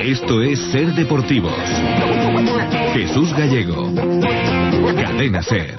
Esto es Ser Deportivos. Jesús Gallego. Cadena Ser.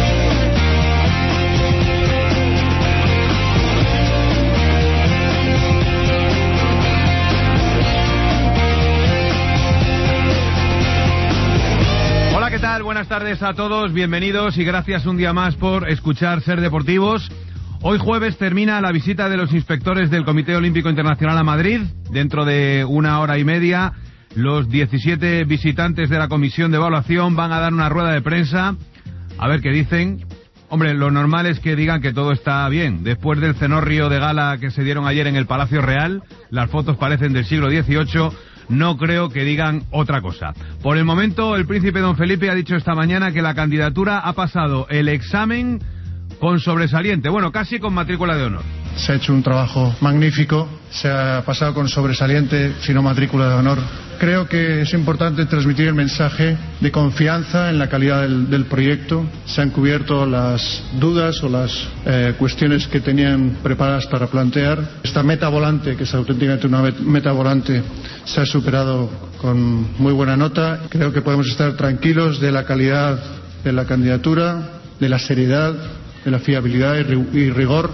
Hola, ¿qué tal? Buenas tardes a todos, bienvenidos y gracias un día más por escuchar Ser Deportivos. Hoy jueves termina la visita de los inspectores del Comité Olímpico Internacional a Madrid. Dentro de una hora y media, los 17 visitantes de la Comisión de Evaluación van a dar una rueda de prensa. A ver qué dicen. Hombre, lo normal es que digan que todo está bien. Después del cenorrio de gala que se dieron ayer en el Palacio Real, las fotos parecen del siglo XVIII, no creo que digan otra cosa. Por el momento, el príncipe don Felipe ha dicho esta mañana que la candidatura ha pasado el examen con sobresaliente, bueno, casi con matrícula de honor. Se ha hecho un trabajo magnífico, se ha pasado con sobresaliente, sino matrícula de honor. Creo que es importante transmitir el mensaje de confianza en la calidad del proyecto. Se han cubierto las dudas o las cuestiones que tenían preparadas para plantear. Esta meta volante, que es auténticamente una meta volante, se ha superado con muy buena nota. Creo que podemos estar tranquilos de la calidad de la candidatura, de la seriedad, de la fiabilidad y rigor.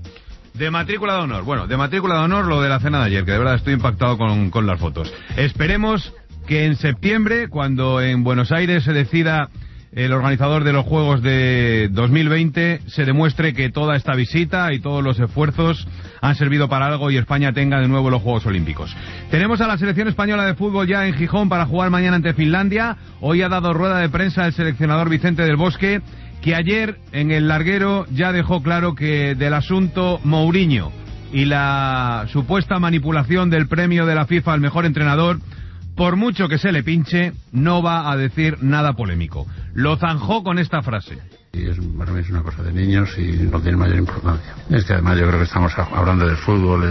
De matrícula de honor. Bueno, de matrícula de honor lo de la cena de ayer, que de verdad estoy impactado con las fotos. Esperemos que en septiembre, cuando en Buenos Aires se decida el organizador de los Juegos de 2020, se demuestre que toda esta visita y todos los esfuerzos han servido para algo y España tenga de nuevo los Juegos Olímpicos. Tenemos a la selección española de fútbol ya en Gijón para jugar mañana ante Finlandia. Hoy ha dado rueda de prensa el seleccionador Vicente del Bosque, que ayer en el larguero ya dejó claro que del asunto Mourinho y la supuesta manipulación del premio de la FIFA al mejor entrenador, por mucho que se le pinche, no va a decir nada polémico. Lo zanjó con esta frase. Y para mí es una cosa de niños y no tiene mayor importancia. Es que además yo creo que estamos hablando del fútbol,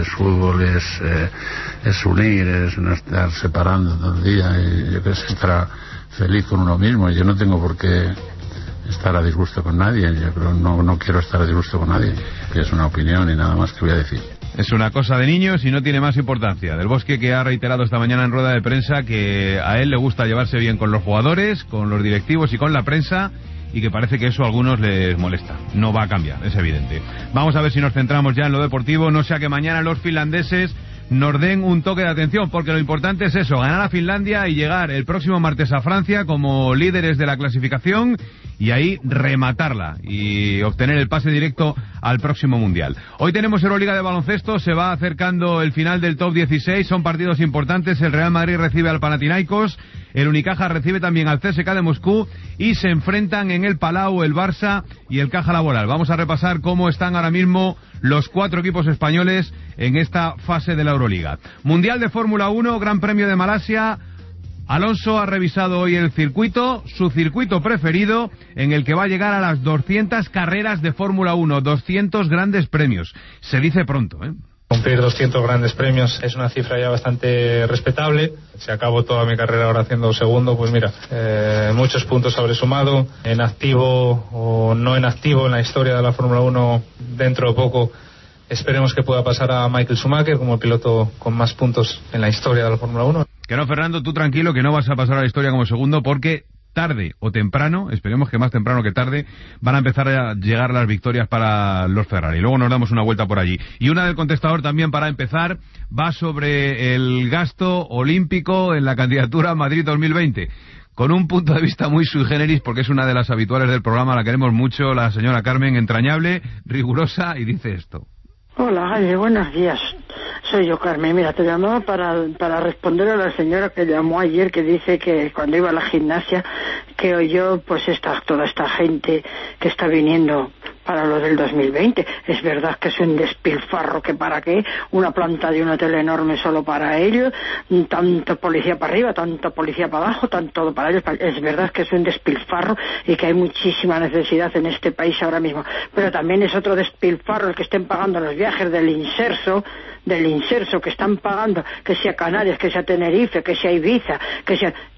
es unir, es no estar separando todo el día, y yo creo que es estar feliz con uno mismo, y yo no tengo por qué estar a disgusto con nadie. Yo creo no quiero estar a disgusto con nadie, que es una opinión y nada más que voy a decir. Es una cosa de niños y no tiene más importancia. Del Bosque, que ha reiterado esta mañana en rueda de prensa que a él le gusta llevarse bien con los jugadores, con los directivos y con la prensa, y que parece que eso a algunos les molesta. No va a cambiar, es evidente. Vamos a ver si nos centramos ya en lo deportivo, no sea que mañana los finlandeses nos den un toque de atención, porque lo importante es eso, ganar a Finlandia y llegar el próximo martes a Francia como líderes de la clasificación y ahí rematarla y obtener el pase directo al próximo Mundial. Hoy tenemos Euroliga de baloncesto, se va acercando el final del top 16, son partidos importantes, el Real Madrid recibe al Panathinaikos, el Unicaja recibe también al CSKA de Moscú y se enfrentan en el Palau el Barça y el Caja Laboral. Vamos a repasar cómo están ahora mismo los 4 equipos españoles en esta fase de la Euroliga. Mundial de Fórmula 1, Gran Premio de Malasia. Alonso ha revisado hoy el circuito, su circuito preferido, en el que va a llegar a las 200 carreras de Fórmula 1, 200 grandes premios. Se dice pronto, ¿eh? Cumplir 200 grandes premios es una cifra ya bastante respetable. Si acabo toda mi carrera ahora haciendo segundo, pues mira, muchos puntos habré sumado. En activo o no en activo en la historia de la Fórmula 1, dentro de poco esperemos que pueda pasar a Michael Schumacher como el piloto con más puntos en la historia de la Fórmula 1. Que no, Fernando, tú tranquilo, que no vas a pasar a la historia como segundo, porque tarde o temprano, esperemos que más temprano que tarde, van a empezar a llegar las victorias para los Ferrari. Luego nos damos una vuelta por allí. Y una del contestador también, para empezar, va sobre el gasto olímpico en la candidatura Madrid 2020. Con un punto de vista muy sui generis, porque es una de las habituales del programa, la queremos mucho, la señora Carmen, entrañable, rigurosa, y dice esto. Hola, Jaime, buenos días. Soy yo, Carmen. Mira, te llamaba para responder a la señora que llamó ayer, que dice que cuando iba a la gimnasia, que oyó pues toda esta gente que está viniendo para lo del 2020. Es verdad que es un despilfarro, que para qué, una planta de un hotel enorme solo para ellos, tanto policía para arriba, tanto policía para abajo, tanto para ellos. Es verdad que es un despilfarro y que hay muchísima necesidad en este país ahora mismo. Pero también es otro despilfarro el que estén pagando los viajes del inserso, que están pagando, que sea Canarias, que sea Tenerife, que sea Ibiza, que sea...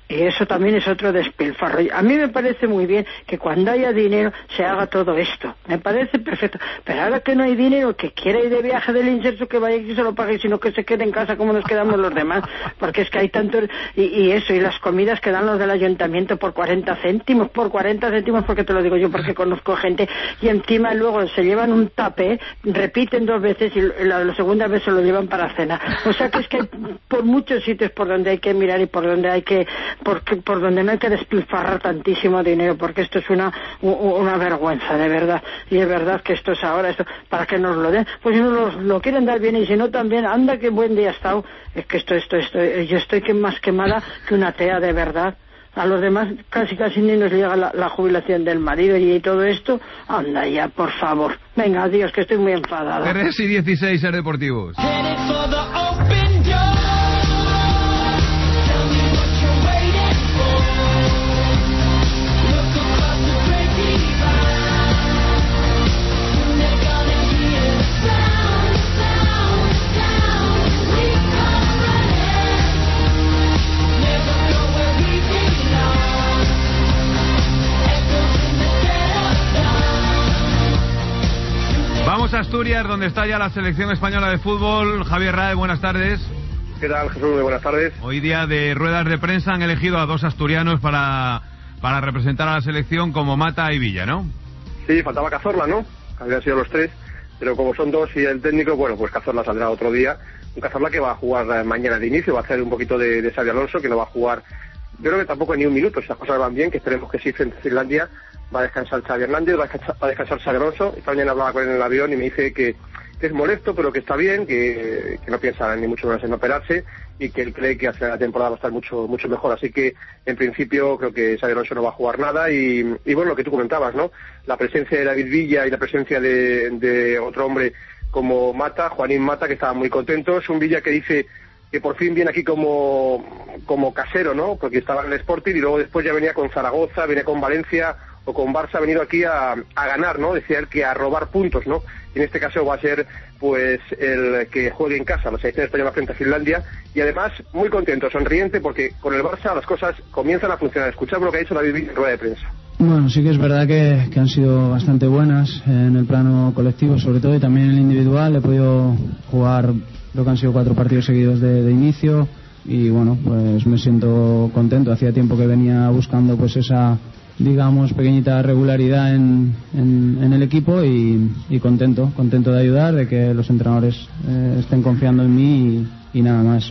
Y eso también es otro despilfarro. A mí me parece muy bien que cuando haya dinero se haga todo esto. Me parece perfecto. Pero ahora que no hay dinero, que quiera ir de viaje del inserso, que vaya y que se lo pague, sino que se quede en casa como nos quedamos los demás. Porque es que hay tanto... Y eso, y las comidas que dan los del ayuntamiento por 40 céntimos, porque te lo digo yo, porque conozco gente, y encima luego se llevan un tape, repiten 2 veces y la segunda vez se lo llevan para cena. O sea que es que hay por muchos sitios por donde hay que mirar y por donde hay que... por donde no hay que despilfarrar tantísimo dinero, porque esto es una vergüenza, de verdad. Y es verdad que esto es ahora, esto para que nos lo den, pues si no lo quieren dar bien, y si no también, anda que buen día ha estado. Es que esto yo estoy más quemada que una tea, de verdad. A los demás casi ni nos llega la jubilación del marido y todo esto. Anda ya, por favor. Venga, adiós, que estoy muy enfadada. 3:16 Ser Deportivos. Vamos a Asturias, donde está ya la selección española de fútbol. Javier Rae, buenas tardes. ¿Qué tal, Jesús? Muy buenas tardes. Hoy día de ruedas de prensa han elegido a 2 asturianos para representar a la selección, como Mata y Villa, ¿no? Sí, faltaba Cazorla, ¿no? Habían sido los 3, pero como son 2 y el técnico, bueno, pues Cazorla saldrá otro día. Un Cazorla que va a jugar mañana de inicio, va a hacer un poquito de Xabi Alonso, que no va a jugar, yo creo que tampoco ni un minuto, si las cosas van bien, que esperemos que sí, frente a Finlandia. Va a descansar Xavi Hernández, va a descansar Xabi Alonso. Esta mañana hablaba con él en el avión y me dice que es molesto, pero que está bien, que no piensa ni mucho menos en operarse, y que él cree que hacia la temporada va a estar mucho mejor. Así que, en principio, creo que Xabi Alonso no va a jugar nada. Y bueno, lo que tú comentabas, ¿no? La presencia de David Villa y la presencia de otro hombre como Mata, Juanín Mata, que estaba muy contento. Es un Villa que dice que por fin viene aquí como casero, ¿no? Porque estaba en el Sporting y luego después ya venía con Zaragoza, venía con Valencia o con Barça, ha venido aquí a ganar, ¿no? Decía él que a robar puntos, ¿no? Y en este caso va a ser, pues, el que juegue en casa, la selección española frente a Finlandia, y además muy contento, sonriente, porque con el Barça las cosas comienzan a funcionar. Escuchamos lo que ha dicho David Villa en rueda de prensa. Bueno, sí que es verdad que han sido bastante buenas en el plano colectivo, sobre todo, y también en el individual. He podido jugar, creo que han sido 4 partidos seguidos de inicio, y bueno, pues me siento contento. Hacía tiempo que venía buscando pues esa, digamos, pequeñita regularidad en el equipo, y contento de ayudar, de que los entrenadores estén confiando en mí y nada más.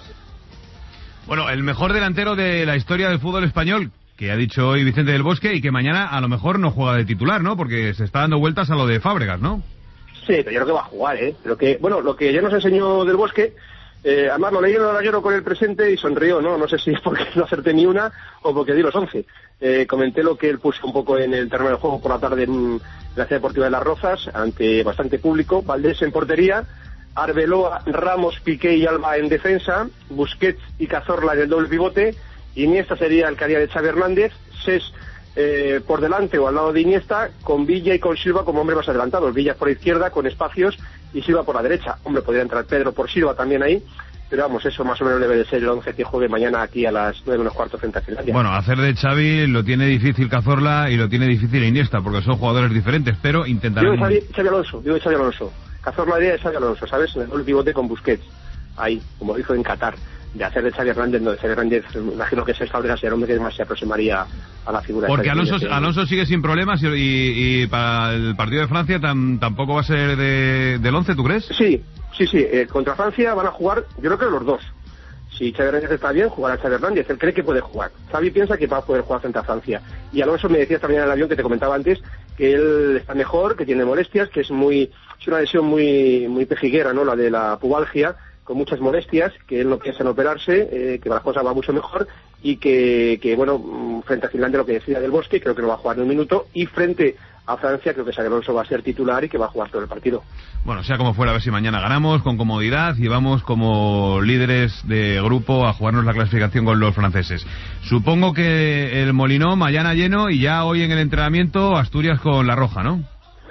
Bueno, el mejor delantero de la historia del fútbol español, que ha dicho hoy Vicente del Bosque, y que mañana a lo mejor no juega de titular, ¿no? Porque se está dando vueltas a lo de Fábregas, ¿no? Sí, pero yo creo que va a jugar, ¿eh? Pero que, bueno, lo que ya nos enseñó del Bosque, además lo leí en el lloro con el presente y sonrió, ¿no? No sé si es porque no acerté ni una o porque di los 11. Comenté lo que él puso un poco en el terreno de juego por la tarde en la Ciudad Deportiva de Las Rozas, ante bastante público. Valdés en portería, Arbeloa, Ramos, Piqué y Alba en defensa, Busquets y Cazorla en el doble pivote, Iniesta sería el que haría de Xavi Hernández, Sés por delante o al lado de Iniesta, con Villa y con Silva como hombres más adelantados. Villa por izquierda con espacios y Silva por la derecha. Hombre, podría entrar Pedro por Silva también ahí, pero vamos, eso más o menos debe de ser el 11 que juegue mañana aquí a las 9:15 frente a Finlandia. Bueno, hacer de Xavi lo tiene difícil Cazorla y lo tiene difícil Iniesta, porque son jugadores diferentes, pero intentarán... Digo Xavi Alonso. Cazorla idea de Xavi Alonso, ¿sabes? En el doble pivote con Busquets, ahí, como hizo en Qatar. De hacer de Xavi Hernández, no, de Xavi Hernández, imagino que ese Fábregas sería el hombre que más se aproximaría a la figura. Porque de Alonso sigue sin problemas y para el partido de Francia tampoco va a ser del 11, ¿tú crees? Sí, contra Francia van a jugar, yo creo que los 2. Si Xavi Hernández está bien, jugará Xavi Hernández, él cree que puede jugar. Xavi piensa que va a poder jugar frente a Francia. Y Alonso me decía también en el avión, que te comentaba antes, que él está mejor, que tiene molestias, que es una lesión muy pejiguera, ¿no? La de la pubalgia, con muchas molestias, que él no piensa en operarse, que la cosa va mucho mejor, y que bueno, frente a Finlandia, lo que decía del Bosque, creo que no va a jugar ni un minuto, y frente a Francia creo que Xabi Alonso va a ser titular y que va a jugar todo el partido. Bueno, sea como fuera, a ver si mañana ganamos con comodidad y vamos como líderes de grupo a jugarnos la clasificación con los franceses. Supongo que el Molinón mañana lleno, y ya hoy en el entrenamiento Asturias con la roja, ¿no?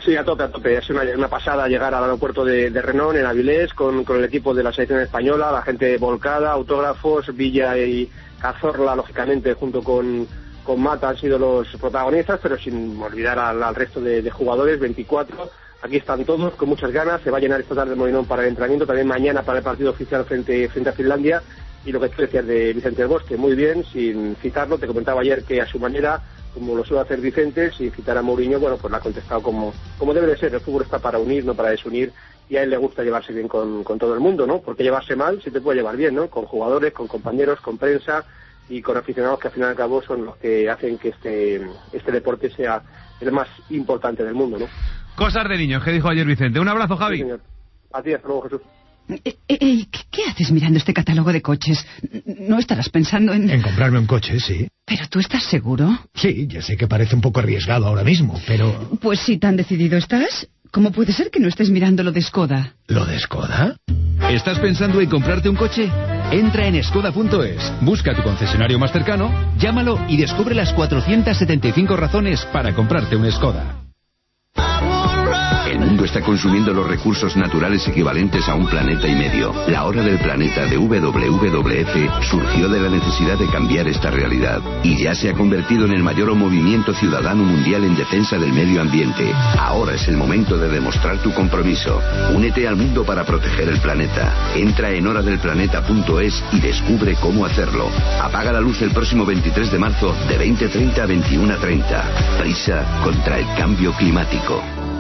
Sí, a tope. Es una pasada llegar al aeropuerto de Renon, en Avilés, con el equipo de la selección española, la gente volcada, autógrafos, Villa y Cazorla, lógicamente, junto con Mata han sido los protagonistas, pero sin olvidar al resto de jugadores, 24. Aquí están todos, con muchas ganas. Se va a llenar esta tarde el Molinón para el entrenamiento, también mañana para el partido oficial frente a Finlandia. Y lo que tú decías de Vicente del Bosque, muy bien, sin citarlo. Te comentaba ayer que a su manera, como lo suele hacer Vicente, sin citar a Mourinho, bueno, pues lo ha contestado como debe de ser. El fútbol está para unir, no para desunir, y a él le gusta llevarse bien con todo el mundo, ¿no? Porque llevarse mal sí te puede llevar bien, ¿no? Con jugadores, con compañeros, con prensa y con aficionados, que al fin y al cabo son los que hacen que este deporte sea el más importante del mundo, ¿no? Cosas de niños, ¿qué dijo ayer Vicente? Un abrazo, Javi. Sí, señor. A ti, hasta luego, Jesús. ¿Qué haces mirando este catálogo de coches? ¿No estarás pensando en...? En comprarme un coche, sí. ¿Pero tú estás seguro? Sí, ya sé que parece un poco arriesgado ahora mismo, pero... Pues si tan decidido estás, ¿cómo puede ser que no estés mirando lo de Skoda? ¿Lo de Skoda? ¿Estás pensando en comprarte un coche? Entra en Skoda.es, busca tu concesionario más cercano, llámalo y descubre las 475 razones para comprarte un Skoda. El mundo está consumiendo los recursos naturales equivalentes a un planeta y medio. La Hora del Planeta de WWF surgió de la necesidad de cambiar esta realidad y ya se ha convertido en el mayor movimiento ciudadano mundial en defensa del medio ambiente. Ahora es el momento de demostrar tu compromiso. Únete al mundo para proteger el planeta. Entra en horadelplaneta.es y descubre cómo hacerlo. Apaga la luz el próximo 23 de marzo de 20:30 a 21:30. Prisa contra el cambio climático.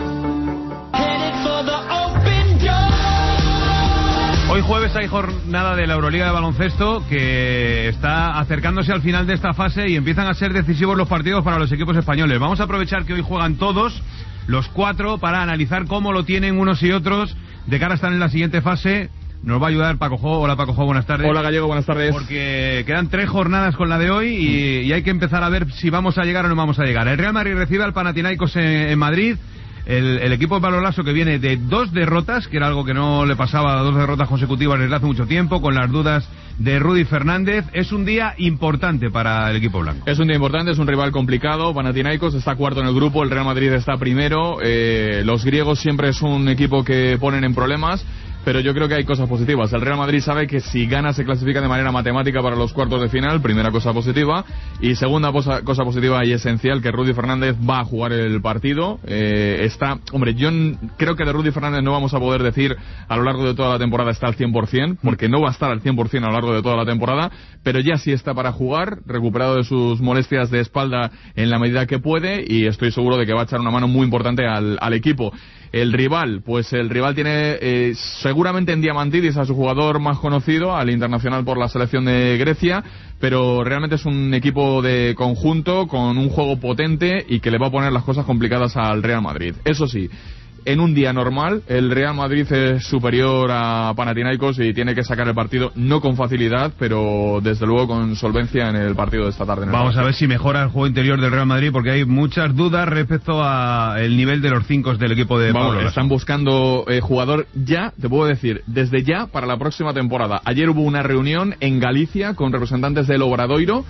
Hoy jueves hay jornada de la Euroliga de baloncesto que está acercándose al final de esta fase y empiezan a ser decisivos los partidos para los equipos españoles. Vamos a aprovechar que hoy juegan todos, los 4, para analizar cómo lo tienen unos y otros de cara a estar en la siguiente fase. Nos va a ayudar Paco Jo. Hola Paco Jo, buenas tardes. Hola Gallego, buenas tardes. Porque quedan 3 jornadas con la de hoy y hay que empezar a ver si vamos a llegar o no vamos a llegar. El Real Madrid recibe al Panathinaikos en Madrid. El equipo de Pablo Lasso, que viene de 2 derrotas, que era algo que no le pasaba, 2 derrotas consecutivas desde hace mucho tiempo, con las dudas de Rudy Fernández. Es un día importante para el equipo blanco. Es un día importante, es un rival complicado. Panathinaikos está cuarto en el grupo, el Real Madrid está primero. Los griegos siempre es un equipo que ponen en problemas, pero yo creo que hay cosas positivas. El Real Madrid sabe que si gana se clasifica de manera matemática para los cuartos de final, primera cosa positiva. Y segunda cosa positiva y esencial, que Rudy Fernández va a jugar el partido. Yo creo que de Rudy Fernández no vamos a poder decir a lo largo de toda la temporada está al 100%, porque no va a estar al 100% a lo largo de toda la temporada, pero ya sí está para jugar, recuperado de sus molestias de espalda en la medida que puede, y estoy seguro de que va a echar una mano muy importante al equipo. El rival tiene seguramente en Diamantidis a su jugador más conocido, al internacional por la selección de Grecia, pero realmente es un equipo de conjunto con un juego potente y que le va a poner las cosas complicadas al Real Madrid. Eso sí, en un día normal el Real Madrid es superior a Panathinaikos y tiene que sacar el partido, no con facilidad, pero desde luego con solvencia en el partido de esta tarde. Vamos a ver si mejora el juego interior del Real Madrid, porque hay muchas dudas respecto a el nivel de los 5 del equipo de Pablo Lasso. Están buscando jugador ya, te puedo decir, desde ya para la próxima temporada. Ayer hubo una reunión en Galicia con representantes del Obradoiro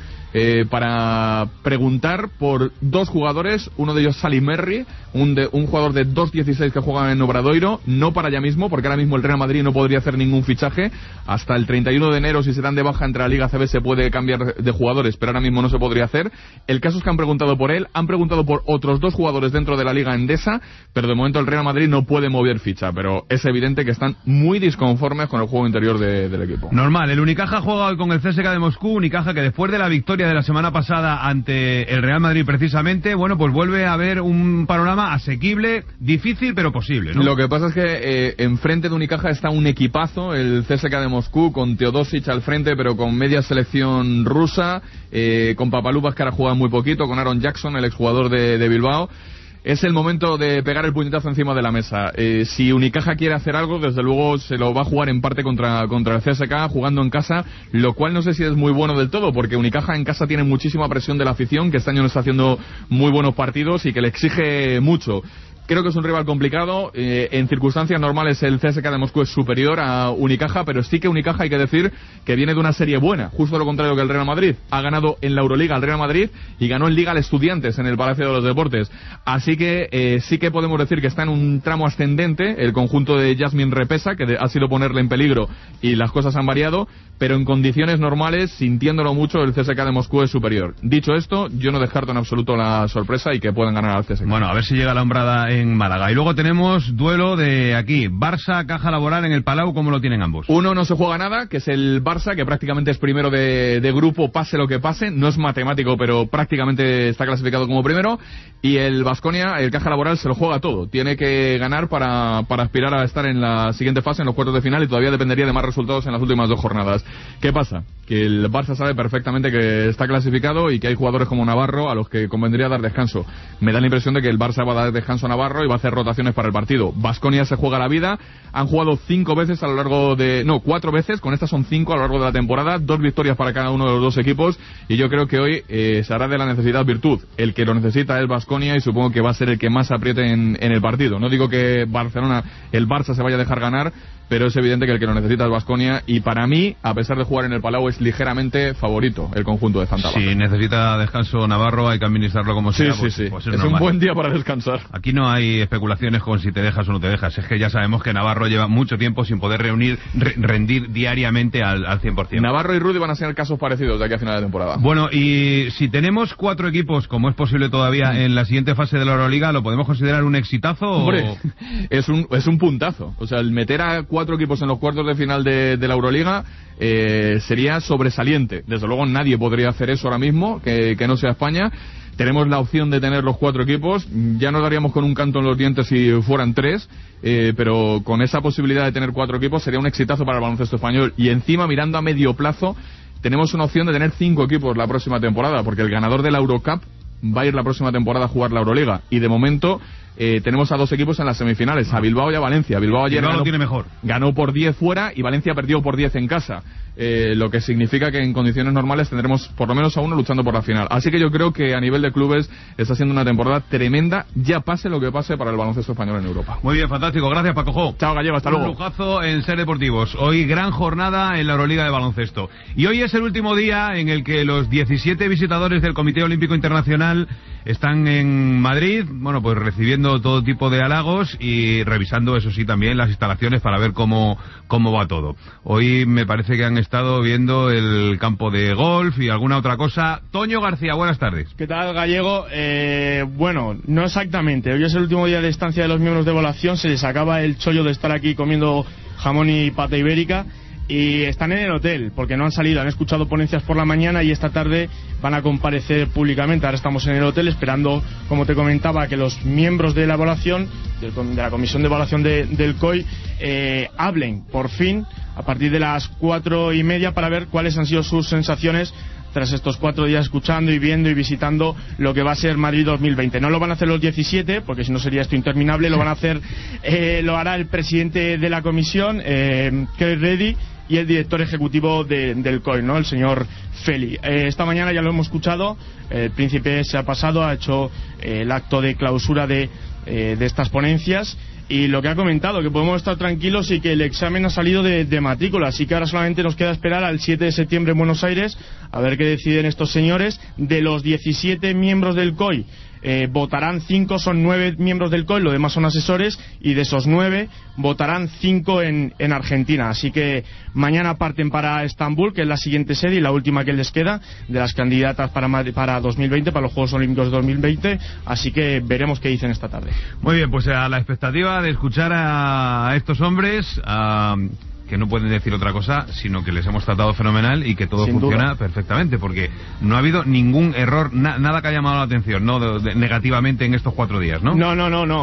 para preguntar por 2 jugadores, uno de ellos Salim Merri, un jugador de 2.16 que juega en Obradoiro, no para ya mismo, porque ahora mismo el Real Madrid no podría hacer ningún fichaje. Hasta el 31 de enero, si se dan de baja entre la Liga CB, se puede cambiar de jugadores, pero ahora mismo no se podría hacer. El caso es que han preguntado por él, han preguntado por otros 2 jugadores dentro de la Liga Endesa, pero de momento el Real Madrid no puede mover ficha, pero es evidente que están muy disconformes con el juego interior del equipo. Normal, el Unicaja juega hoy con el CSKA de Moscú, Unicaja que después de la victoria de la semana pasada ante el Real Madrid precisamente, bueno, pues vuelve a haber un panorama asequible, difícil pero posible, ¿no? Lo que pasa es que enfrente de Unicaja está un equipazo, el CSKA de Moscú, con Teodosic al frente, pero con media selección rusa, con Papaloupas, que ahora juega muy poquito, con Aaron Jackson, el exjugador de Bilbao. Es el momento de pegar el puñetazo encima de la mesa. Si Unicaja quiere hacer algo, desde luego se lo va a jugar en parte contra el CSKA, jugando en casa, lo cual no sé si es muy bueno del todo, porque Unicaja en casa tiene muchísima presión de la afición, que este año no está haciendo muy buenos partidos y que le exige mucho. Creo que es un rival complicado. En circunstancias normales el CSKA de Moscú es superior a Unicaja, pero sí que Unicaja hay que decir que viene de una serie buena, justo lo contrario que el Real Madrid. Ha ganado en la Euroliga al Real Madrid y ganó en Liga al Estudiantes en el Palacio de los Deportes. Así que sí que podemos decir que está en un tramo ascendente el conjunto de Jasmine Repesa, que ha sido ponerle en peligro y las cosas han variado, pero en condiciones normales, sintiéndolo mucho, el CSKA de Moscú es superior. Dicho esto, yo no descarto en absoluto la sorpresa y que puedan ganar al CSKA. Bueno, a ver si llega la hombrada en Málaga. Y luego tenemos duelo de aquí, Barça, Caja Laboral en el Palau. ¿Cómo lo tienen ambos? Uno no se juega nada, que es el Barça, que prácticamente es primero de grupo, pase lo que pase. No es matemático, pero prácticamente está clasificado como primero. Y el Baskonia, el Caja Laboral, se lo juega todo. Tiene que ganar para aspirar a estar en la siguiente fase, en los cuartos de final, y todavía dependería de más resultados en las últimas 2 jornadas. ¿Qué pasa? Que el Barça sabe perfectamente que está clasificado y que hay jugadores como Navarro a los que convendría dar descanso. Me da la impresión de que el Barça va a dar descanso a Navarro y va a hacer rotaciones para el partido. Baskonia se juega la vida. Han jugado 5 veces a lo largo de... No, 4 veces. Con estas son 5 a lo largo de la temporada. 2 victorias para cada uno de los 2 equipos. Y yo creo que hoy se hará de la necesidad virtud. El que lo necesita es Baskonia y supongo que va a ser el que más apriete en el partido. No digo que el Barça se vaya a dejar ganar, pero es evidente que el que lo necesita es Baskonia, y para mí, a pesar de jugar en el Palau, es ligeramente favorito el conjunto de Santa Baja. Si necesita descanso Navarro, hay que administrarlo como sea. Sí. Pues es un buen día para descansar. Aquí no hay especulaciones con si te dejas o no te dejas. Es que ya sabemos que Navarro lleva mucho tiempo sin poder rendir diariamente al 100%. Navarro y Rudy van a ser casos parecidos de aquí a final de temporada. Bueno, y si tenemos 4 equipos, como es posible todavía en la siguiente fase de la Euroliga, ¿lo podemos considerar un exitazo? Hombre, es un puntazo. O sea, el meter a 4 equipos en los cuartos de final de la Euroliga sería sobresaliente. Desde luego nadie podría hacer eso ahora mismo, que no sea España. Tenemos la opción de tener los 4 equipos. Ya nos daríamos con un canto en los dientes si fueran 3, pero con esa posibilidad de tener 4 equipos sería un exitazo para el baloncesto español. Y encima, mirando a medio plazo, tenemos una opción de tener 5 equipos la próxima temporada, porque el ganador de la Eurocup va a ir la próxima temporada a jugar la Euroliga. Y de momento tenemos a 2 equipos en las semifinales, a Bilbao y a Valencia. Bilbao ayer lo tiene mejor. Ganó por 10 fuera y Valencia perdió por 10 en casa. Lo que significa que en condiciones normales tendremos por lo menos a uno luchando por la final. Así que yo creo que a nivel de clubes está siendo una temporada tremenda, ya pase lo que pase para el baloncesto español en Europa. Muy bien, fantástico. Gracias, Paco Jo. Chao, Gallego, hasta luego. Un lujazo en Ser Deportivos. Hoy gran jornada en la Euroliga de baloncesto. Y hoy es el último día en el que los 17 visitadores del Comité Olímpico Internacional están en Madrid, bueno, pues recibiendo todo tipo de halagos y revisando, eso sí, también las instalaciones para ver cómo va todo. Hoy me parece que han estado viendo el campo de golf y alguna otra cosa. Toño García, buenas tardes. ¿Qué tal, Gallego? Bueno, no exactamente. Hoy es el último día de estancia de los miembros de evaluación. Se les acaba el chollo de estar aquí comiendo jamón y pata ibérica. Y están en el hotel, porque no han salido, han escuchado ponencias por la mañana y esta tarde van a comparecer públicamente. Ahora estamos en el hotel esperando, como te comentaba, que los miembros de la evaluación, de la comisión de evaluación del COI, hablen por fin a partir de las 4:30 para ver cuáles han sido sus sensaciones tras estos 4 días escuchando y viendo y visitando lo que va a ser Madrid 2020. No lo van a hacer los 17, porque si no sería esto interminable. Lo van a hacer, lo hará el presidente de la comisión, Craig Reddy, y el director ejecutivo del COI, ¿no?, el señor Feli. Esta mañana ya lo hemos escuchado, el príncipe se ha pasado, ha hecho el acto de clausura de estas ponencias, y lo que ha comentado, que podemos estar tranquilos y que el examen ha salido de matrícula, así que ahora solamente nos queda esperar al 7 de septiembre en Buenos Aires a ver qué deciden estos señores. De los 17 miembros del COI, votarán 5, son 9 miembros del COI, los demás son asesores, y de esos 9 votarán 5 en Argentina. Así que mañana parten para Estambul, que es la siguiente sede y la última que les queda de las candidatas para 2020, para los Juegos Olímpicos 2020. Así que veremos qué dicen esta tarde. Muy bien, pues a la expectativa de escuchar a estos hombres, que no pueden decir otra cosa, sino que les hemos tratado fenomenal y que todo funciona perfectamente, porque no ha habido ningún error, nada que haya llamado la atención, ¿no?, negativamente en estos 4 días, ¿no? No.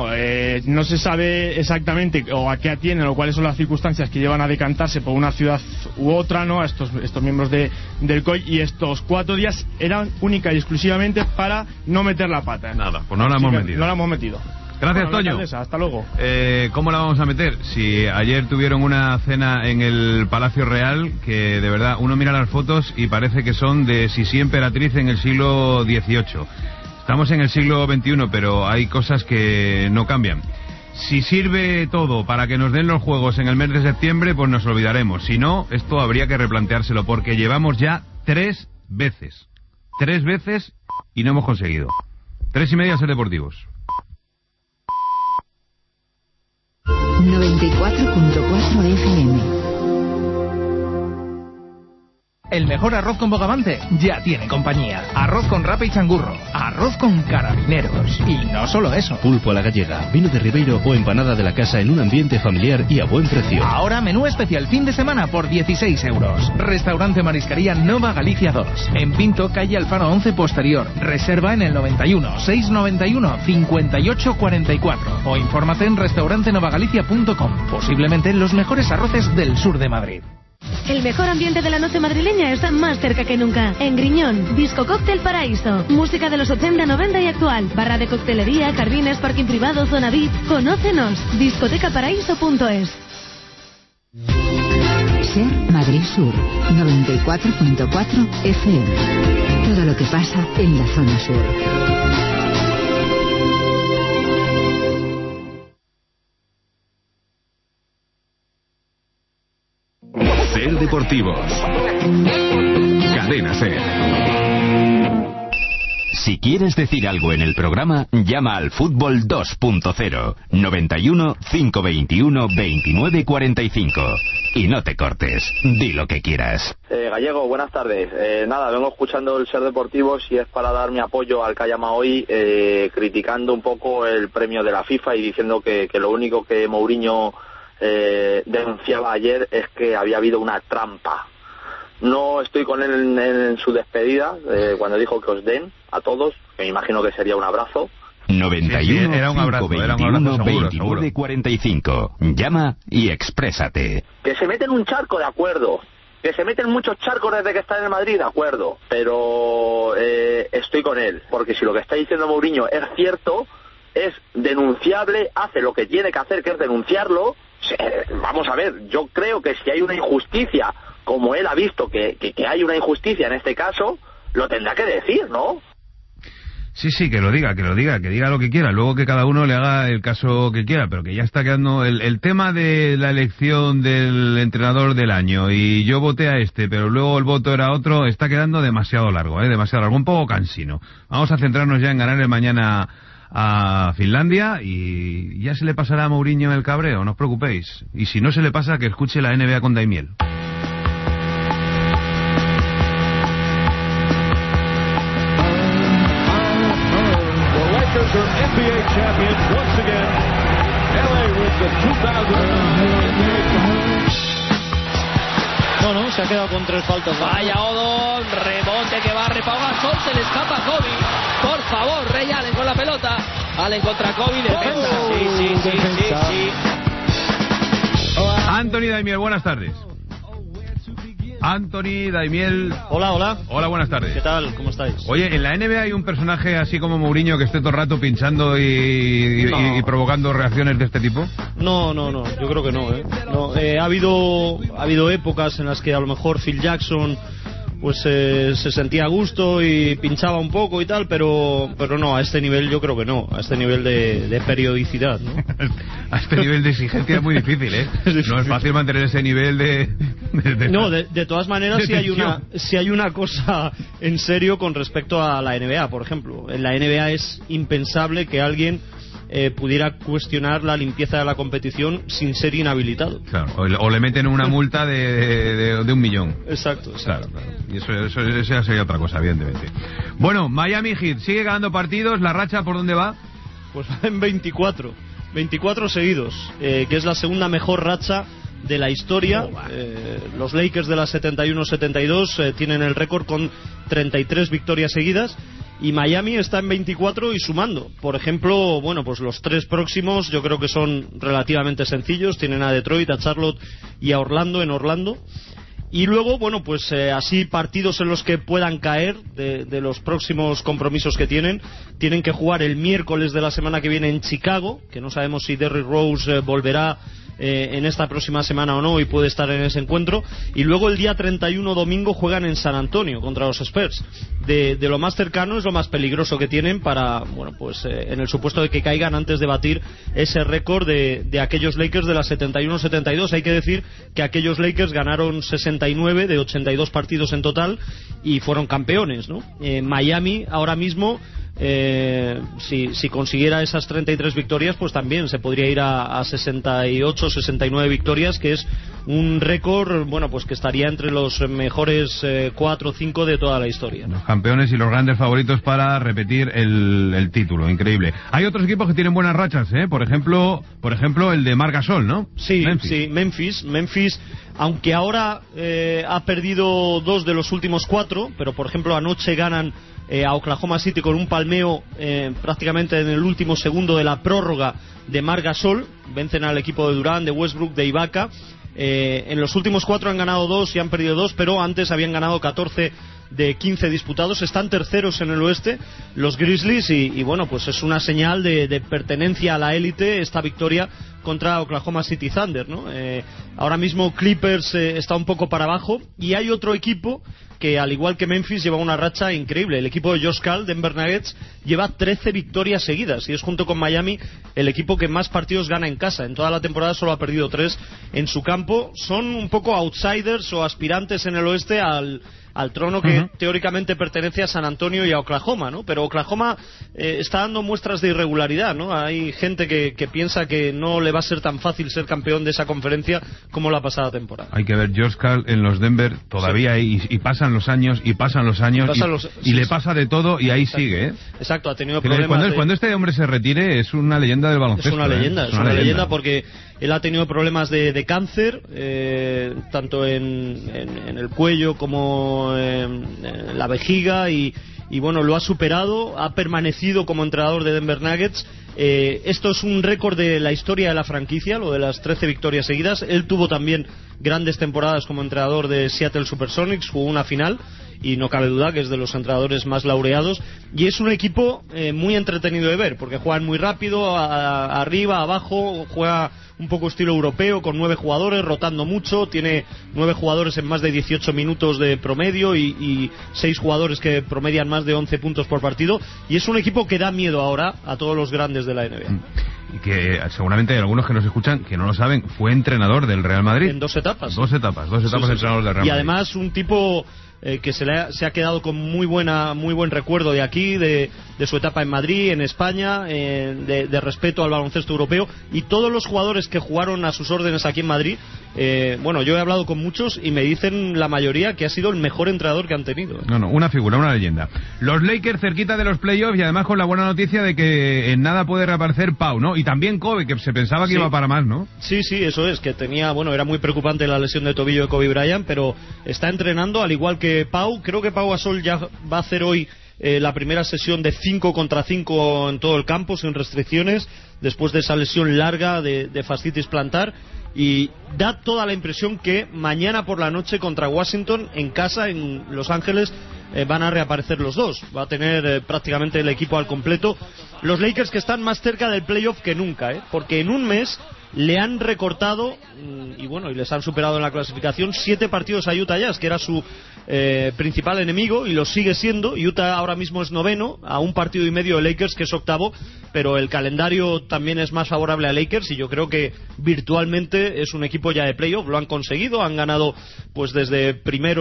No se sabe exactamente o a qué atienden o cuáles son las circunstancias que llevan a decantarse por una ciudad u otra, ¿no?, a estos miembros del COI, y estos 4 días eran única y exclusivamente para no meter la pata. Nada, pues no la hemos metido. No la hemos metido. Gracias, Toño. Hasta luego. ¿Cómo la vamos a meter? Si ayer tuvieron una cena en el Palacio Real, que de verdad uno mira las fotos y parece que son de Sisi emperatriz en el siglo XVIII. Estamos en el siglo XXI, pero hay cosas que no cambian. Si sirve todo para que nos den los juegos en el mes de septiembre, pues nos olvidaremos. Si no, esto habría que replanteárselo, porque llevamos ya 3 veces. 3 veces y no hemos conseguido. 3:30 Ser Deportivos. 94.4 FM. El mejor arroz con bogavante ya tiene compañía. Arroz con rapa y changurro. Arroz con carabineros. Y no solo eso. Pulpo a la gallega, vino de Ribeiro o empanada de la casa en un ambiente familiar y a buen precio. Ahora menú especial fin de semana por 16 euros. Restaurante Mariscaría Nova Galicia 2. En Pinto, calle Alfaro 11 posterior. Reserva en el 91 691 58 44. O infórmate en restaurantenovagalicia.com. Posiblemente los mejores arroces del sur de Madrid. El mejor ambiente de la noche madrileña está más cerca que nunca. En Griñón, Disco Cóctel Paraíso. Música de los 80, 90 y actual. Barra de coctelería, jardines, parking privado, zona VIP. Conócenos. Discotecaparaíso.es. Ser Madrid Sur, 94.4 FM. Todo lo que pasa en la zona sur. Ser Deportivos. Cadena Ser. Si quieres decir algo en el programa, llama al Fútbol 2.0 91 521 29 45 y no te cortes, di lo que quieras. Gallego, buenas tardes. Nada, vengo escuchando el Ser Deportivos y es para dar mi apoyo al que ha llamado hoy, criticando un poco el premio de la FIFA y diciendo que lo único que Mourinho denunciaba ayer es que había habido una trampa. No estoy con él en su despedida, cuando dijo que os den a todos, que me imagino que sería un abrazo. 91 era un abrazo, 521 seguro, 29 45. Llama y exprésate. Que se mete en un charco, de acuerdo. Que se meten muchos charcos desde que está en el Madrid, de acuerdo. Pero estoy con él, porque si lo que está diciendo Mourinho es cierto, es denunciable, hace lo que tiene que hacer, que es denunciarlo. Vamos a ver, yo creo que si hay una injusticia, como él ha visto que hay una injusticia en este caso, lo tendrá que decir, ¿no? Sí, que lo diga, que diga lo que quiera, luego que cada uno le haga el caso que quiera, pero que ya está quedando el tema de la elección del entrenador del año, y yo voté a este, pero luego el voto era otro, está quedando demasiado largo, un poco cansino. Vamos a centrarnos ya en ganar el mañana a Finlandia y ya se le pasará a Mourinho el cabreo, no os preocupéis. Y si no se le pasa, que escuche la NBA con Daimiel. Bueno, se ha quedado con 3 faltas. Vaya Odom, rebote que barre Pau Gasol, se le escapa a Kobe. Por favor, Ray Allen con la pelota. Allen contra Kobe, defensa. Sí. Anthony Daimiel, buenas tardes. Anthony Daimiel. Hola. Hola, buenas tardes. ¿Qué tal? ¿Cómo estáis? Oye, ¿en la NBA hay un personaje así como Mourinho que esté todo el rato pinchando y provocando reacciones de este tipo? No, yo creo que no, ha habido épocas en las que a lo mejor Phil Jackson pues se sentía a gusto y pinchaba un poco y tal, pero no, a este nivel yo creo que no, a este nivel de periodicidad, ¿no? A este nivel de exigencia es muy difícil, ¿eh? No es fácil mantener ese nivel de todas maneras si hay una cosa en serio con respecto a la NBA, por ejemplo. En la NBA es impensable que alguien pudiera cuestionar la limpieza de la competición sin ser inhabilitado. Claro, o le meten una multa de 1 millón. Exacto. Claro. Y eso ya sería otra cosa, evidentemente. Bueno, Miami Heat sigue ganando partidos. ¿La racha por dónde va? Pues va en 24 seguidos, que es la segunda mejor racha de la historia. Los Lakers de la 71-72 tienen el récord con 33 victorias seguidas. Y Miami está en 24 y sumando. Por ejemplo, pues los 3 próximos yo creo que son relativamente sencillos. Tienen a Detroit, a Charlotte y a Orlando en Orlando. Y luego, así partidos en los que puedan caer de los próximos compromisos que tienen que jugar el miércoles de la semana que viene en Chicago, que no sabemos si Derrick Rose volverá en esta próxima semana o no, y puede estar en ese encuentro. Y luego el día 31 domingo juegan en San Antonio contra los Spurs. De lo más cercano es lo más peligroso que tienen para, bueno, pues en el supuesto de que caigan antes de batir ese récord de aquellos Lakers de la 71-72. Hay que decir que aquellos Lakers ganaron 69 de 82 partidos en total y fueron campeones, ¿no? Miami ahora mismo, si consiguiera esas 33 victorias, pues también se podría ir a 68, 69 victorias, que es un récord, bueno, pues que estaría entre los mejores 4 o 5 de toda la historia. Los campeones y los grandes favoritos para repetir el título, increíble. Hay otros equipos que tienen buenas rachas, por ejemplo el de Marc Gasol, ¿no? Sí, Memphis, aunque ahora ha perdido 2 de los últimos 4, pero por ejemplo anoche ganan a Oklahoma City con un palmeo prácticamente en el último segundo de la prórroga de Marc Gasol. Vencen al equipo de Durant, de Westbrook, de Ibaka. En los últimos 4 han ganado 2 y han perdido 2, pero antes habían ganado 14 de 15 disputados. Están terceros en el oeste los Grizzlies y bueno, pues es una señal de pertenencia a la élite esta victoria contra Oklahoma City Thunder, ¿no? Ahora mismo Clippers está un poco para abajo, y hay otro equipo que, al igual que Memphis, lleva una racha increíble. El equipo de Josh Karl, Denver Nuggets, lleva 13 victorias seguidas y es, junto con Miami, el equipo que más partidos gana en casa. En toda la temporada solo ha perdido 3 en su campo. Son un poco outsiders o aspirantes en el oeste al trono que teóricamente pertenece a San Antonio y a Oklahoma, ¿no? Pero Oklahoma está dando muestras de irregularidad, ¿no? Hay gente que piensa que no le va a ser tan fácil ser campeón de esa conferencia como la pasada temporada. Hay que ver, Josh Karl en los Denver todavía y pasan los años y le pasa de todo y ahí sigue, ¿eh? Exacto, ha tenido problemas. Cuando este hombre se retire es una leyenda del baloncesto. Es una leyenda porque él ha tenido problemas de cáncer, tanto en el cuello como en la vejiga, y bueno, lo ha superado, ha permanecido como entrenador de Denver Nuggets. Esto es un récord de la historia de la franquicia, lo de las 13 victorias seguidas. Él tuvo también grandes temporadas como entrenador de Seattle Supersonics, jugó una final y no cabe duda que es de los entrenadores más laureados, y es un equipo muy entretenido de ver porque juegan muy rápido, arriba, abajo, juega un poco estilo europeo, con 9 jugadores, rotando mucho. Tiene 9 jugadores en más de 18 minutos de promedio y 6 jugadores que promedian más de 11 puntos por partido, y es un equipo que da miedo ahora a todos los grandes de la NBA. Y que seguramente hay algunos que nos escuchan que no lo saben, fue entrenador del Real Madrid en 2 etapas. Dos etapas entrenador del Real Madrid. Y además un tipo que se ha quedado con muy buen recuerdo de aquí, de su etapa en Madrid, en España, de respeto al baloncesto europeo, y todos los jugadores que jugaron a sus órdenes aquí en Madrid, bueno, yo he hablado con muchos y me dicen la mayoría que ha sido el mejor entrenador que han tenido. Una figura, una leyenda. Los Lakers cerquita de los playoffs, y además con la buena noticia de que en nada puede reaparecer Pau, ¿no? Y también Kobe, que se pensaba que iba para más, ¿no? Sí, eso es, que era muy preocupante la lesión de tobillo de Kobe Bryant, pero está entrenando al igual que Pau. Creo que Pau Gasol ya va a hacer hoy la primera sesión de 5 contra 5 en todo el campo, sin restricciones, después de esa lesión larga de fascitis plantar, y da toda la impresión que mañana por la noche contra Washington, en casa, en Los Ángeles, van a reaparecer los dos. Va a tener prácticamente el equipo al completo. Los Lakers, que están más cerca del playoff que nunca, porque en un mes le han recortado y les han superado en la clasificación 7 partidos a Utah Jazz, que era su principal enemigo, y lo sigue siendo. Utah ahora mismo es 9º, a 1 partido y medio de Lakers, que es 8º, pero el calendario también es más favorable a Lakers, y yo creo que virtualmente es un equipo ya de playoff. Lo han conseguido, han ganado pues desde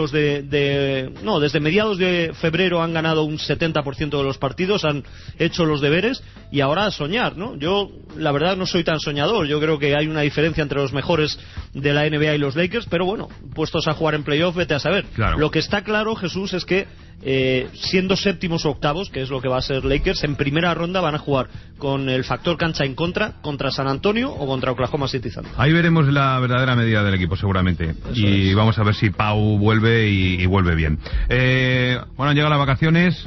desde mediados de febrero han ganado un 70% de los partidos, han hecho los deberes, y ahora a soñar, ¿no? Yo la verdad no soy tan soñador, yo creo que hay una diferencia entre los mejores de la NBA y los Lakers, pero bueno, puestos a jugar en playoff, vete a saber. Claro. Lo que está claro, Jesús, es que siendo séptimos o octavos, que es lo que va a ser Lakers, en primera ronda van a jugar con el factor cancha en contra San Antonio o contra Oklahoma City Thunder. Ahí veremos la verdadera medida del equipo seguramente. Vamos a ver si Pau vuelve y vuelve bien. Han llegado las vacaciones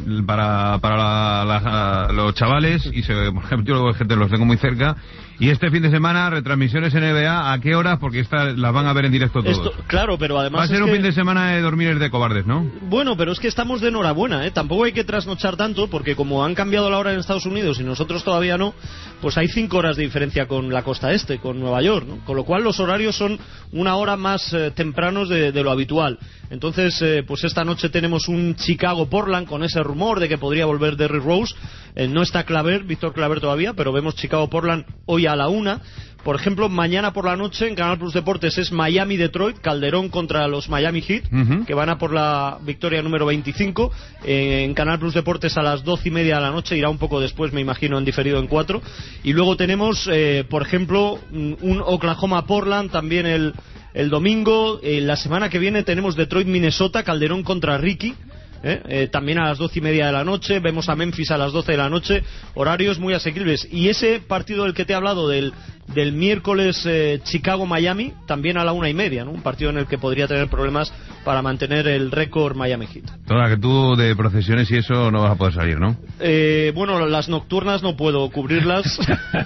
para los chavales, y por ejemplo yo los tengo muy cerca, y este fin de semana retransmisiones NBA. ¿A qué horas? Porque estas las van a ver en directo todos. Claro, pero además va a ser un fin de semana de dormir de cobardes, ¿no? Bueno, pero es que estamos de enhorabuena, ¿eh? Tampoco hay que trasnochar tanto, porque como han cambiado la hora en Estados Unidos y nosotros todavía no, pues hay 5 horas de diferencia con la costa este, con Nueva York, ¿no? Con lo cual los horarios son una hora más tempranos de lo habitual. Entonces, pues esta noche tenemos un Chicago-Portland con ese rumor de que podría volver Derrick Rose. No está Víctor Claver todavía, pero vemos Chicago-Portland hoy a la 1. Por ejemplo, mañana por la noche en Canal Plus Deportes es Miami-Detroit, Calderón contra los Miami Heat, que van a por la victoria número 25. En Canal Plus Deportes a las 12:30 de la noche, irá un poco después, me imagino, en diferido en 4. Y luego tenemos, por ejemplo, un Oklahoma-Portland también el domingo. La semana que viene tenemos Detroit-Minnesota, Calderón contra Ricky. También a las 12:30 de la noche. Vemos a Memphis a las 12 de la noche. Horarios muy asequibles. Y ese partido del que te he hablado, del miércoles Chicago-Miami, también a la 1:30, ¿no? Un partido en el que podría tener problemas para mantener el récord Miami Heat. Toda que tú de procesiones y eso no vas a poder salir, ¿no? Bueno, las nocturnas no puedo cubrirlas.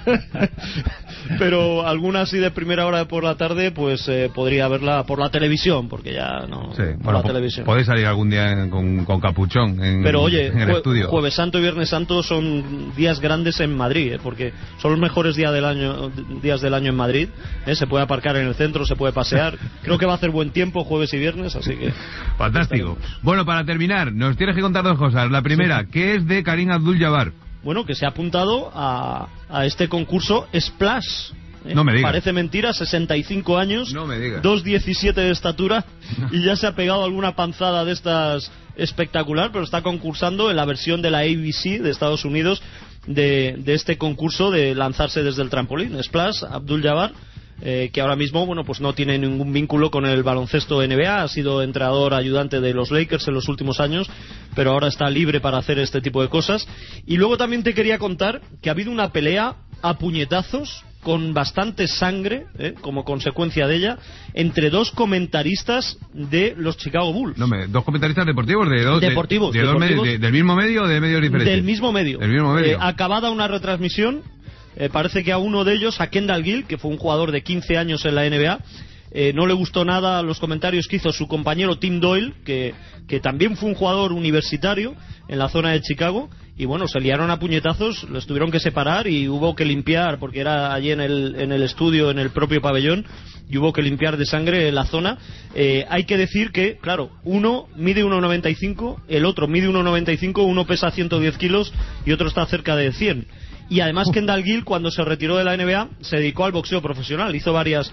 Pero algunas sí de primera hora por la tarde, pues podría verla por la televisión, porque ya no. Sí, por bueno, la televisión. Podéis salir algún día con capuchón pero oye, en el estudio. Jueves Santo y Viernes Santo son días grandes en Madrid, porque son los mejores días del año en Madrid. Se puede aparcar en el centro, se puede pasear. Creo que va a hacer buen tiempo jueves y viernes, así que fantástico. Bueno, para terminar, nos tienes que contar 2 cosas. La primera, sí. ¿Qué es de Karim Abdul-Jabbar? Bueno, que se ha apuntado a este concurso Splash. No me digas. Parece mentira, 65 años, no me digas. 2,17 de estatura, y ya se ha pegado alguna panzada de estas espectacular, pero está concursando en la versión de la ABC de Estados Unidos de este concurso de lanzarse desde el trampolín. Splash Abdul-Jabbar, que ahora mismo, bueno, pues no tiene ningún vínculo con el baloncesto NBA, ha sido entrenador ayudante de los Lakers en los últimos años, pero ahora está libre para hacer este tipo de cosas. Y luego también te quería contar que ha habido una pelea a puñetazos con bastante sangre, como consecuencia de ella, entre 2 comentaristas de los Chicago Bulls. 2 comentaristas deportivos deportivos. ¿Del mismo medio o de medios diferentes? Del mismo medio. Acabada una retransmisión, parece que a uno de ellos, a Kendall Gill, que fue un jugador de 15 años en la NBA, no le gustó nada los comentarios que hizo su compañero Tim Doyle, que también fue un jugador universitario en la zona de Chicago. Y bueno, se liaron a puñetazos, los tuvieron que separar y hubo que limpiar, porque era allí en el estudio, en el propio pabellón, y hubo que limpiar de sangre la zona. Hay que decir que, claro, uno mide 1,95, el otro mide 1,95, uno pesa 110 kilos y otro está cerca de 100. Y además Kendall Gill, cuando se retiró de la NBA, se dedicó al boxeo profesional, hizo varias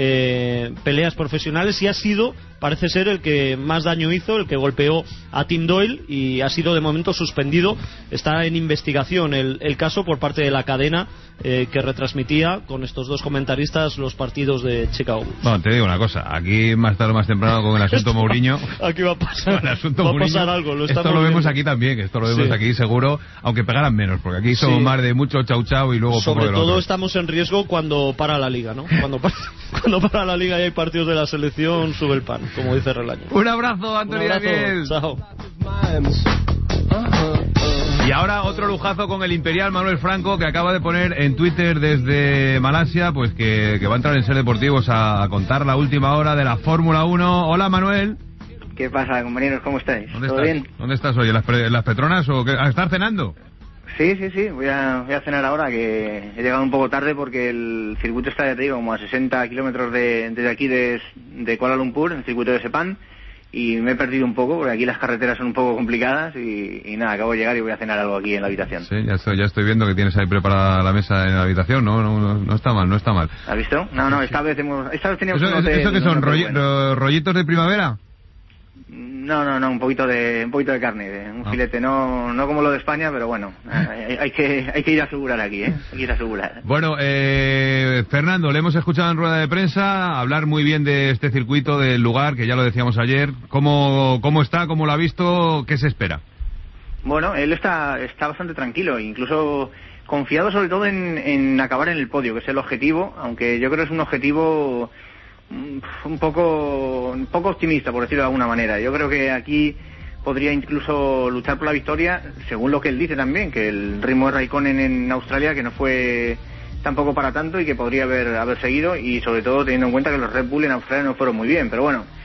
peleas profesionales y ha sido, parece ser, el que más daño hizo, el que golpeó a Tim Doyle, y ha sido de momento suspendido. Está en investigación el caso por parte de la cadena que retransmitía con estos 2 comentaristas los partidos de Chicago Bulls. Bueno, te digo una cosa, aquí más tarde o más temprano con el asunto Mourinho, aquí va a pasar, algo. Esto lo vemos aquí también, esto lo vemos aquí seguro, aunque pegaran menos, porque aquí somos más de mucho chau chau y luego sobre poco de lo todo otro. Estamos en riesgo cuando para la liga, ¿no? Cuando para la liga y hay partidos de la selección, sube el pan, como dice Relaño. Un abrazo, Antonio Daniel. Chao. Y ahora otro lujazo con el Imperial Manuel Franco, que acaba de poner en Twitter desde Malasia, pues que va a entrar en Ser Deportivos a contar la última hora de la Fórmula 1. Hola, Manuel. ¿Qué pasa, compañeros? ¿Cómo estáis? ¿Todo bien? ¿Dónde estás hoy? ¿En las Petronas o qué? ¿Estás cenando? Sí, voy a cenar ahora, que he llegado un poco tarde porque el circuito está, ya te digo, como a 60 kilómetros desde aquí, de Kuala Lumpur, el circuito de Sepang, y me he perdido un poco porque aquí las carreteras son un poco complicadas y nada, acabo de llegar y voy a cenar algo aquí en la habitación. Sí, ya estoy viendo que tienes ahí preparada la mesa en la habitación, no está mal, no está mal. ¿Has visto? No, esta vez teníamos ¿Eso qué son, rollitos de primavera? No, un poquito de carne, un filete, no como lo de España, pero bueno, hay que ir a asegurar aquí, hay que ir a asegurar. Bueno, Fernando, le hemos escuchado en rueda de prensa hablar muy bien de este circuito, del lugar, que ya lo decíamos ayer. ¿Cómo está? ¿Cómo lo ha visto? ¿Qué se espera? Bueno, él está bastante tranquilo, incluso confiado sobre todo en acabar en el podio, que es el objetivo, aunque yo creo que es un objetivo un poco optimista, por decirlo de alguna manera. Yo creo que aquí podría incluso luchar por la victoria, según lo que él dice también, que el ritmo de Raikkonen en Australia, que no fue tampoco para tanto y que podría haber seguido, y sobre todo teniendo en cuenta que los Red Bull en Australia no fueron muy bien. Pero bueno,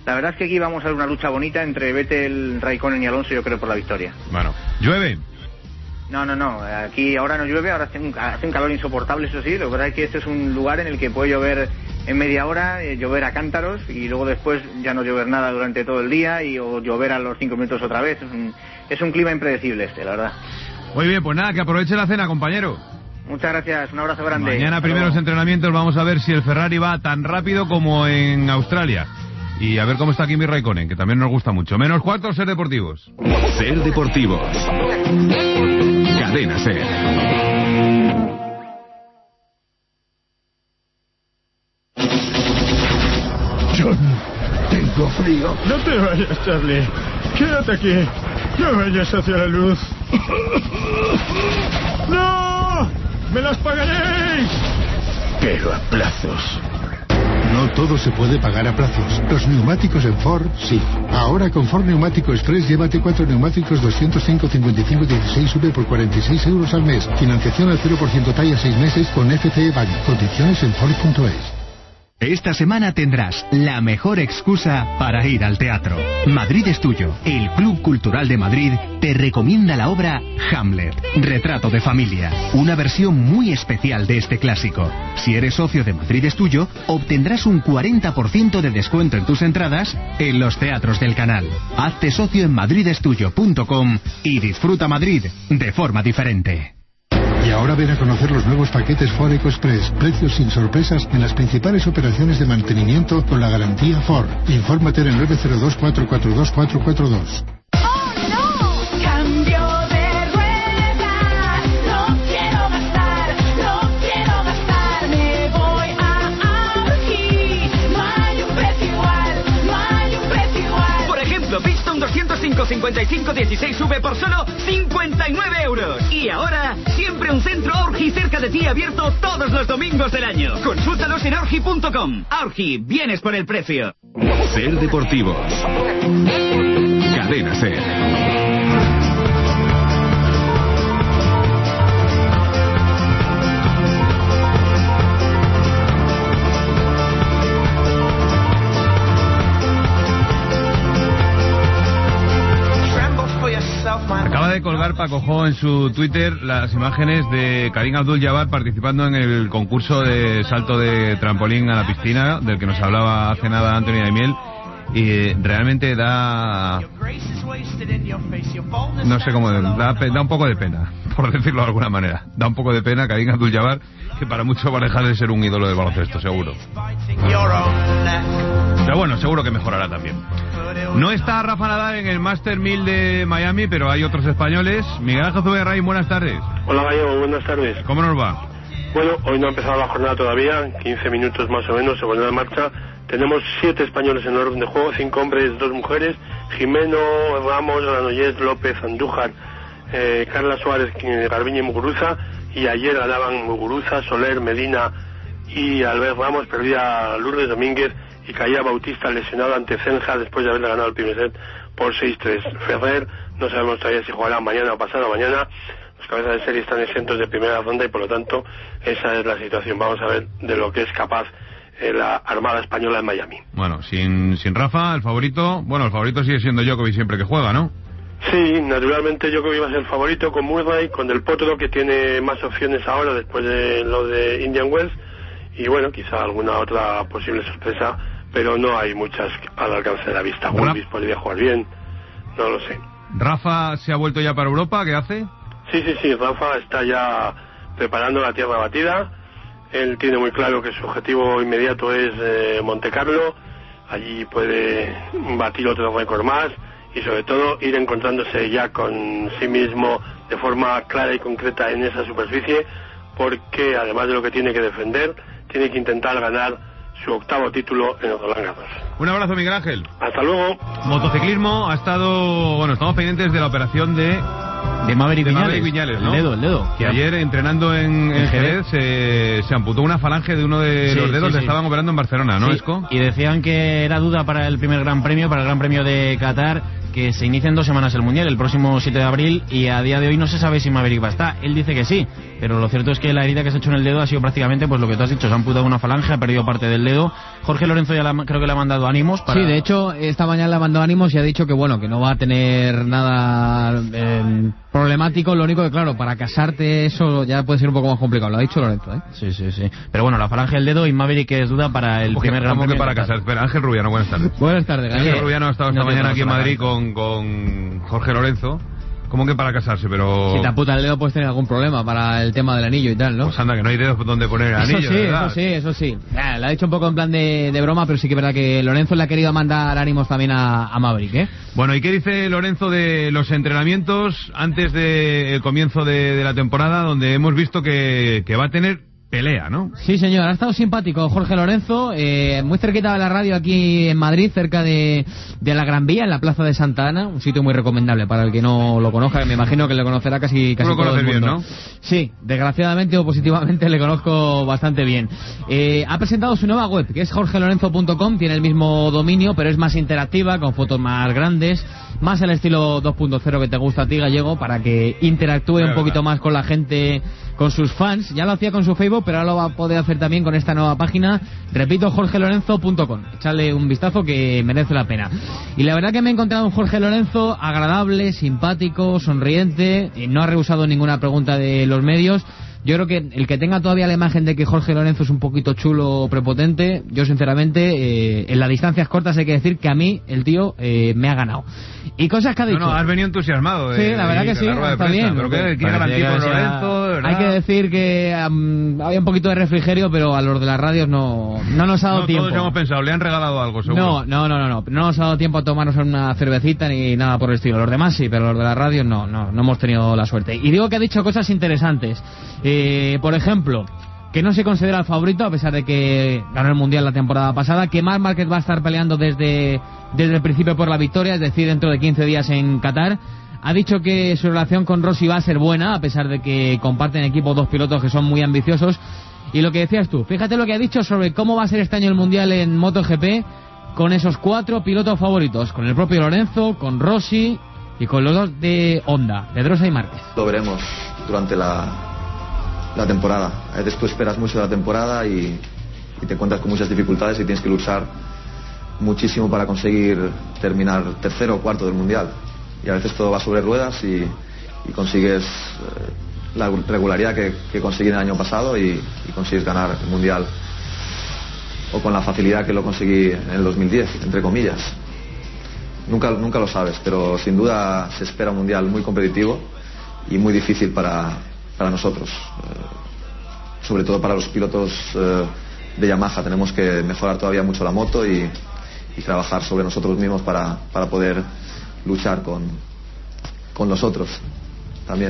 la verdad es que aquí vamos a ver una lucha bonita entre Vettel, Raikkonen y Alonso, yo creo, por la victoria. Bueno, ¿llueve? No, aquí ahora no llueve, ahora hace un calor insoportable, eso sí. Lo que pasa es que este es un lugar en el que puede llover en media hora, llover a cántaros y luego después ya no llover nada durante todo el día o llover a los 5 minutos otra vez. Es un clima impredecible la verdad. Muy bien, pues nada, que aproveche la cena, compañero. Muchas gracias, un abrazo grande. Mañana primeros entrenamientos, vamos a ver si el Ferrari va tan rápido como en Australia. Y a ver cómo está Kimi Raikkonen, que también nos gusta mucho. -4, Ser Deportivos. Ser Deportivos. Cadena Ser. John, tengo frío. No te vayas, Charlie. Quédate aquí. No vayas hacia la luz. ¡No! ¡Me las pagaréis! Pero a plazos. No todo se puede pagar a plazos. Los neumáticos en Ford, sí. Ahora con Ford Neumático Express llévate 4 neumáticos 205-55-16V por 46 euros al mes. Financiación al 0% talla 6 meses con FCE Bank. Condiciones en Ford.es. Esta semana tendrás la mejor excusa para ir al teatro. Madrid es tuyo. El Club Cultural de Madrid te recomienda la obra Hamlet, retrato de familia, una versión muy especial de este clásico. Si eres socio de Madrid es tuyo, obtendrás un 40% de descuento en tus entradas en los teatros del canal. Hazte socio en madridestuyo.com y disfruta Madrid de forma diferente. Y ahora ven a conocer los nuevos paquetes Ford EcoExpress. Precios sin sorpresas en las principales operaciones de mantenimiento con la garantía Ford. Infórmate en el 902-442-442. Piston 205-55-16V por solo 59 euros. Y ahora, siempre un centro Aurgi cerca de ti abierto todos los domingos del año. Consúltalos en aurgi.com. Aurgi, vienes por el precio. Ser Deportivos. Cadena Ser. Acaba de colgar Paco Jo en su Twitter las imágenes de Karim Abdul-Jabbar participando en el concurso de salto de trampolín a la piscina, del que nos hablaba hace nada Anthony Daimiel, y realmente da... no sé cómo... da un poco de pena, por decirlo de alguna manera. Da un poco de pena Karim Abdul-Jabbar, que para muchos va a dejar de ser un ídolo del baloncesto, seguro. Pero bueno, seguro que mejorará también. No está Rafa Nadal en el Master 1000 de Miami, pero hay otros españoles. Miguel Ángel Zubiarray, buenas tardes. Hola Gallego, buenas tardes. ¿Cómo nos va? Bueno, hoy no ha empezado la jornada todavía, 15 minutos más o menos, se pone en marcha. Tenemos 7 españoles en el orden de juego, 5 hombres, 2 mujeres. Jimeno, Ramos, Granollers, López, Andújar, Carla Suárez, Garbiñe y Muguruza. Y ayer ganaban Muguruza, Soler, Medina y Albert Ramos. Perdía Lourdes Domínguez y caía Bautista lesionado ante Cenja después de haberle ganado el primer set por 6-3. Ferrer, no sabemos todavía si jugará mañana o pasado mañana. Los cabezas de serie están exentos de primera ronda y por lo tanto esa es la situación. Vamos a ver de lo que es capaz la Armada Española en Miami. Bueno, sin Rafa, el favorito sigue siendo Djokovic siempre que juega, ¿no? Sí, naturalmente Djokovic va a ser el favorito con Murray, con Del Potro, que tiene más opciones ahora después de lo de Indian Wells, y bueno, quizá alguna otra posible sorpresa, pero no hay muchas al alcance de la vista. Wolvis podría jugar bien, no lo sé. ¿Rafa se ha vuelto ya para Europa? ¿Qué hace? Sí, Rafa está ya preparando la tierra batida. Él tiene muy claro que su objetivo inmediato es Monte Carlo. Allí puede batir otro récord más y sobre todo ir encontrándose ya con sí mismo de forma clara y concreta en esa superficie, porque además de lo que tiene que defender, tiene que intentar ganar su 8º título en el Roland Garros. Un abrazo, Miguel Ángel. Hasta luego. Motociclismo ha estado... Bueno, estamos pendientes de la operación de Maverick Viñales, ¿no? El dedo. Que ayer, entrenando en Jerez, se amputó una falange de uno de los dedos que estaban operando en Barcelona, ¿no, Esco? Y decían que era duda para el primer Gran Premio, para el Gran Premio de Qatar, que se inicia en 2 semanas el Mundial, el próximo 7 de abril, y a día de hoy no se sabe si Maverick va a estar. Él dice que sí, pero lo cierto es que la herida que se ha hecho en el dedo ha sido prácticamente pues lo que tú has dicho, se ha amputado una falange, ha perdido parte del dedo. Jorge Lorenzo ya creo que le ha mandado ánimos para... Sí, de hecho, esta mañana le ha mandado ánimos y ha dicho que bueno, que no va a tener nada problemático, lo único que claro, para casarte eso ya puede ser un poco más complicado, lo ha dicho Lorenzo, ¿eh? Sí. Pero bueno, la falange del dedo y Maverick es duda para el primer Gran Premio. ¿Cómo que para casar? Espera, Ángel Rubiano, buenas tardes. Buenas tardes, Ángel Rubiano ha estado esta mañana aquí en Madrid con Jorge Lorenzo. ¿Cómo que para casarse? Pero... Si te aputa el dedo puedes tener algún problema para el tema del anillo y tal, ¿no? Pues anda, que no hay dedos donde poner el anillo, Eso sí. Le ha dicho un poco en plan de broma, pero sí que es verdad que Lorenzo le ha querido mandar ánimos también a Maverick, ¿eh? Bueno, ¿y qué dice Lorenzo de los entrenamientos antes del comienzo de la temporada, donde hemos visto que va a tener pelea, ¿no? Sí, señor, ha estado simpático Jorge Lorenzo, muy cerquita de la radio aquí en Madrid, cerca de la Gran Vía, en la Plaza de Santa Ana, un sitio muy recomendable para el que no lo conozca, que me imagino que le conocerá casi todo el mundo. Bien, ¿no? Sí, desgraciadamente o positivamente le conozco bastante bien. Ha presentado su nueva web, que es jorgelorenzo.com, tiene el mismo dominio, pero es más interactiva, con fotos más grandes, más el estilo 2.0 que te gusta a ti, Gallego, para que interactúe un poquito más con la gente, con sus fans. Ya lo hacía con su Facebook, pero ahora lo va a poder hacer también con esta nueva página, repito, jorgelorenzo.com. Echadle un vistazo que merece la pena. Y la verdad que me he encontrado un Jorge Lorenzo agradable, simpático, sonriente, no ha rehusado ninguna pregunta de los medios. Yo creo que el que tenga todavía la imagen de que Jorge Lorenzo es un poquito chulo o prepotente, yo sinceramente, en las distancias cortas hay que decir que a mí el tío me ha ganado. Y cosas que ha dicho. No, has venido entusiasmado. Sí, la verdad que sí, está bien. Pero ¿qué gran tipo Lorenzo? Hay que decir que había un poquito de refrigerio, pero a los de las radios no nos ha dado tiempo. Todos hemos pensado, le han regalado algo, seguro. No nos ha dado tiempo a tomarnos una cervecita ni nada por el estilo. Los demás sí, pero los de las radios no hemos tenido la suerte. Y digo que ha dicho cosas interesantes. Por ejemplo, que no se considera el favorito a pesar de que ganó el Mundial la temporada pasada, que Marc Márquez va a estar peleando desde el principio por la victoria, es decir, dentro de 15 días en Qatar. Ha dicho que su relación con Rossi va a ser buena, a pesar de que comparten equipo 2 pilotos que son muy ambiciosos. Y lo que decías tú, fíjate lo que ha dicho sobre cómo va a ser este año el Mundial en MotoGP, con esos 4 pilotos favoritos, con el propio Lorenzo, con Rossi y con los 2 de Honda, Pedrosa y Márquez. Lo veremos durante la temporada. A veces tú esperas mucho de la temporada y te encuentras con muchas dificultades y tienes que luchar muchísimo para conseguir terminar tercero o cuarto del Mundial. Y a veces todo va sobre ruedas y consigues la regularidad que conseguí el año pasado y consigues ganar el Mundial, o con la facilidad que lo conseguí en el 2010, entre comillas. Nunca lo sabes, pero sin duda se espera un Mundial muy competitivo y muy difícil para nosotros, sobre todo para los pilotos de Yamaha. Tenemos que mejorar todavía mucho la moto y trabajar sobre nosotros mismos para poder luchar con los otros también.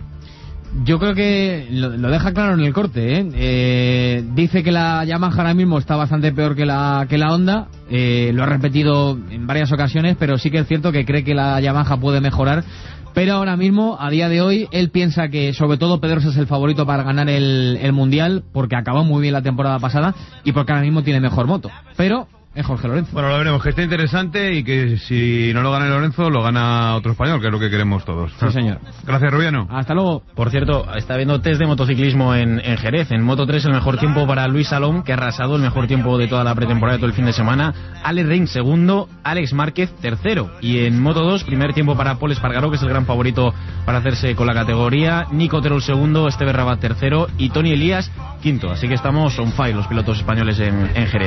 Yo creo que lo deja claro en el corte, ¿eh? Dice que la Yamaha ahora mismo está bastante peor que la Honda, lo ha repetido en varias ocasiones, pero sí que es cierto que cree que la Yamaha puede mejorar. Pero ahora mismo, a día de hoy, él piensa que sobre todo Pedrosa es el favorito para ganar el Mundial, porque acabó muy bien la temporada pasada y porque ahora mismo tiene mejor moto. Pero es Jorge Lorenzo. Bueno, lo veremos, que está interesante y que si no lo gana Lorenzo, lo gana otro español, que es lo que queremos todos. Sí, señor. Gracias, Rubiano. Hasta luego. Por cierto, está habiendo test de motociclismo en Jerez. En Moto 3 el mejor tiempo para Luis Salom, que ha arrasado, el mejor tiempo de toda la pretemporada, de todo el fin de semana. Alex Rins segundo, Alex Márquez tercero. Y en Moto 2, primer tiempo para Pol Espargaró, que es el gran favorito para hacerse con la categoría. Nico Terol segundo, Esteve Rabat tercero y Toni Elías quinto. Así que estamos on fire los pilotos españoles en Jerez.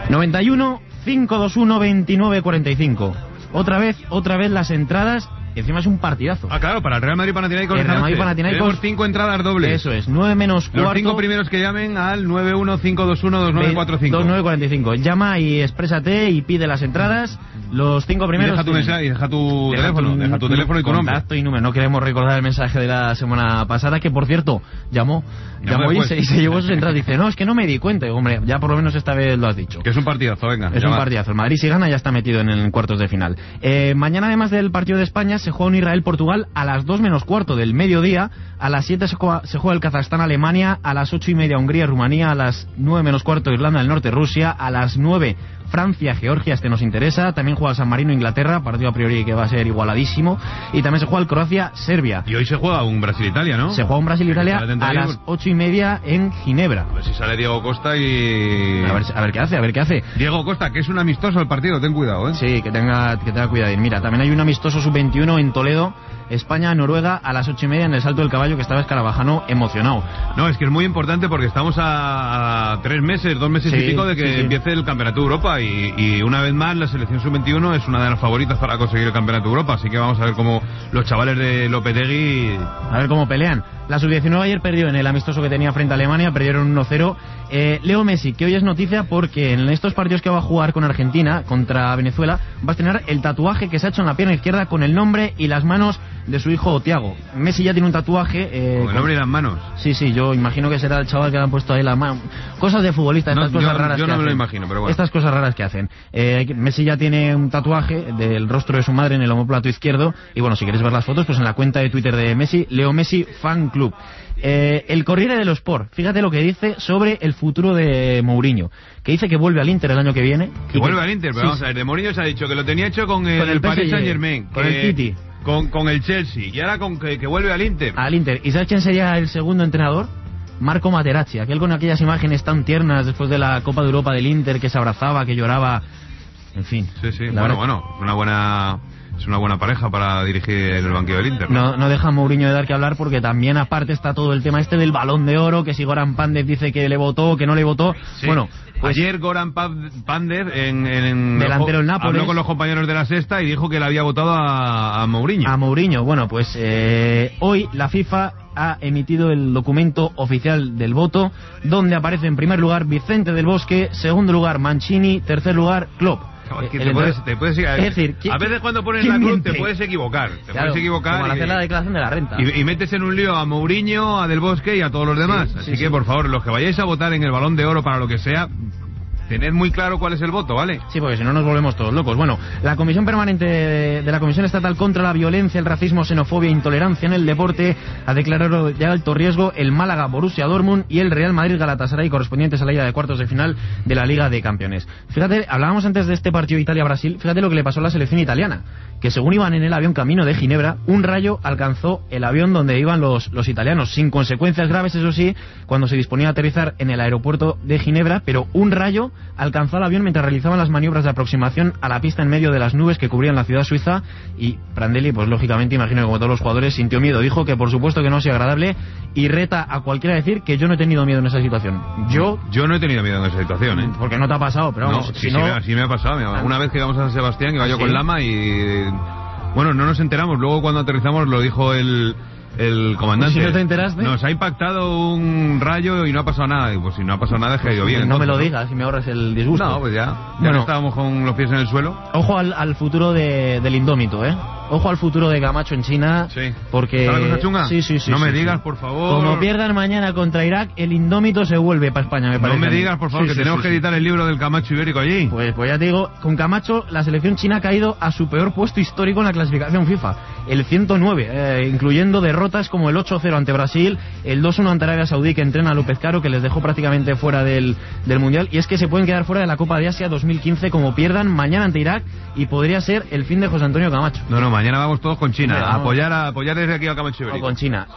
91 521 29 45. Otra vez las entradas. Y encima es un partidazo. Ah, claro, para el Real Madrid-Panathinaikos. El Real Madrid-Panathinaikos. Tenemos 5 entradas dobles. Eso es, 9 menos cuarto. Los 5 primeros que llamen al 915212945. 2945. Llama y exprésate y pide las entradas. Los 5 primeros. Y deja tu mensaje, y deja tu teléfono y tu nombre. Contacto y número. No queremos recordar el mensaje de la semana pasada, que por cierto, llamó y se llevó sus entradas. Dice, no, es que no me di cuenta. Y, hombre, ya por lo menos esta vez lo has dicho. Que es un partidazo, venga. Es un partidazo. El Madrid, si gana, ya está metido en el cuartos de final. Mañana, además del partido de España, se juega un Israel-Portugal a las 2 menos cuarto del mediodía. A las 7 se juega el Kazajstán-Alemania. A las 8:30 Hungría-Rumanía. A las 9 menos cuarto Irlanda del Norte-Rusia. A las 9 Francia-Georgia, este nos interesa. También juega San Marino-Inglaterra, partido a priori que va a ser igualadísimo. Y también se juega el Croacia-Serbia. Y hoy se juega un Brasil-Italia, ¿no? Se juega un Brasil-Italia a las 8:30 en Ginebra. A ver si sale Diego Costa y... A ver qué hace. Diego Costa, que es un amistoso el partido, ten cuidado, ¿eh? Sí, que tenga cuidado. Y mira, también hay un amistoso sub-21 en Toledo, España-Noruega, a las 8:30 en el Salto del Caballo, que estaba Escarabajano emocionado. No, es que es muy importante porque estamos a 2 meses y pico de que empiece el Campeonato de Europa y una vez más la selección sub-21 es una de las favoritas para conseguir el Campeonato de Europa, así que vamos a ver cómo los chavales de Lopetegui... A ver cómo pelean. La sub-19 ayer perdió en el amistoso que tenía frente a Alemania, perdieron 1-0. Leo Messi, que hoy es noticia porque en estos partidos que va a jugar con Argentina contra Venezuela va a tener el tatuaje que se ha hecho en la pierna izquierda con el nombre y las manos de su hijo Thiago. Messi ya tiene un tatuaje con el nombre y las manos. Sí, yo imagino que será el chaval que le han puesto ahí las manos. Cosas de futbolista, estas cosas raras yo que no me hacen. lo imagino, pero bueno. Estas cosas raras que hacen. Messi ya tiene un tatuaje del rostro de su madre en el omóplato izquierdo y bueno, si queréis ver las fotos, pues en la cuenta de Twitter de Messi, Leo Messi Fan Club. El Corriere dello Sport, fíjate lo que dice sobre el futuro de Mourinho, que dice que vuelve al Inter el año que viene. Que vuelve al Inter, pero vamos a ver, de Mourinho se ha dicho que lo tenía hecho con el Paris Saint-Germain, con el City, con el Chelsea, y ahora con que vuelve al Inter. Al Inter. ¿Y sabes quién sería el segundo entrenador? Marco Materazzi, aquel con aquellas imágenes tan tiernas después de la Copa de Europa del Inter, que se abrazaba, que lloraba, en fin. Sí, bueno, es una buena pareja para dirigir el banquillo del Inter. No deja Mourinho de dar que hablar porque también aparte está todo el tema este del Balón de Oro, que si Goran Pandev dice que le votó, que no le votó. Sí. Bueno, pues ayer Goran Pandev en delantero del Nápoles habló con los compañeros de la Sexta y dijo que le había votado a Mourinho. A Mourinho, bueno, pues hoy la FIFA ha emitido el documento oficial del voto, donde aparece en primer lugar Vicente del Bosque, segundo lugar Mancini, tercer lugar Klopp. Te puedes, es decir, a veces cuando pones la cruz te puedes equivocar. Como al hacer la declaración de la renta. Y metes en un lío a Mourinho, a Del Bosque y a todos los demás. Así que, por favor, los que vayáis a votar en el Balón de Oro para lo que sea, tened muy claro cuál es el voto, ¿vale? Sí, porque si no nos volvemos todos locos. Bueno, la Comisión Permanente de la Comisión Estatal contra la Violencia, el Racismo, Xenofobia e Intolerancia en el Deporte ha declarado de alto riesgo el Málaga, Borussia Dortmund y el Real Madrid Galatasaray, correspondientes a la ida de cuartos de final de la Liga de Campeones. Fíjate, hablábamos antes de este partido Italia-Brasil, fíjate lo que le pasó a la selección italiana, que según iban en el avión camino de Ginebra, un rayo alcanzó el avión donde iban los italianos, sin consecuencias graves, eso sí, cuando se disponía a aterrizar en el aeropuerto de Ginebra, pero un rayo alcanzó al avión mientras realizaban las maniobras de aproximación a la pista en medio de las nubes que cubrían la ciudad suiza, y Prandelli, pues lógicamente, imagino que como todos los jugadores, sintió miedo. Dijo que por supuesto que no sea agradable y reta a cualquiera a decir que yo no he tenido miedo en esa situación. Yo no he tenido miedo en esa situación, ¿eh? Porque no te ha pasado, pero vamos, sí me ha pasado. Una vez que íbamos a San Sebastián, iba yo con Lama y... Bueno, no nos enteramos, luego cuando aterrizamos lo dijo el comandante. ¿Si no te enteraste? Nos ha impactado un rayo y no ha pasado nada. Y pues si no ha pasado nada es que ha ido bien. No me lo digas y me ahorras el disgusto. No, pues ya no estábamos con los pies en el suelo. Ojo al futuro del Indómito, ¿eh? Ojo al futuro de Camacho en China. Sí. Porque... ¿Está la cosa chunga? Sí. No me digas, por favor. Como pierdan mañana contra Irak, el Indómito se vuelve para España, me parece. No me digas, por favor, que tenemos que editar el libro del Camacho ibérico allí. Pues ya te digo, con Camacho la selección china ha caído a su peor puesto histórico en la clasificación FIFA, el 109, incluyendo derrotas como el 8-0 ante Brasil, el 2-1 ante Arabia Saudí, que entrena a López Caro, que les dejó prácticamente fuera del Mundial, y es que se pueden quedar fuera de la Copa de Asia 2015 como pierdan mañana ante Irak, y podría ser el fin de José Antonio Camacho. No, mañana vamos todos con China, a apoyar desde aquí al Camacho ibérico. O con China.